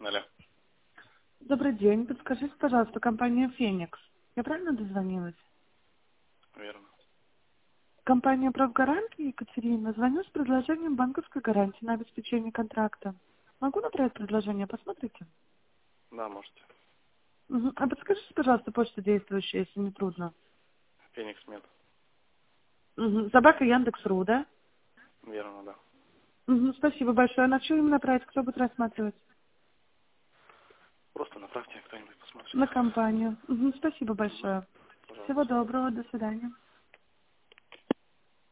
Алло. Добрый день. Подскажите, пожалуйста, компания «Феникс». Я правильно дозвонилась? Верно. Компания «Правгарантия», Екатерина. Звоню с предложением банковской гарантии на обеспечение контракта. Могу направить предложение? Посмотрите. Да, можете. Мгм. А подскажите, пожалуйста, почту действующую, если не трудно. Феникс Мед. Мгм. Собака Яндекс.ру, да? Верно, да. Мгм. Спасибо большое. На что им направить? Кто будет рассматривать? Просто направьте, кто-нибудь посмотрит. На компанию. Мгм. Спасибо Угу. большое. Пожалуйста. Всего доброго. До свидания.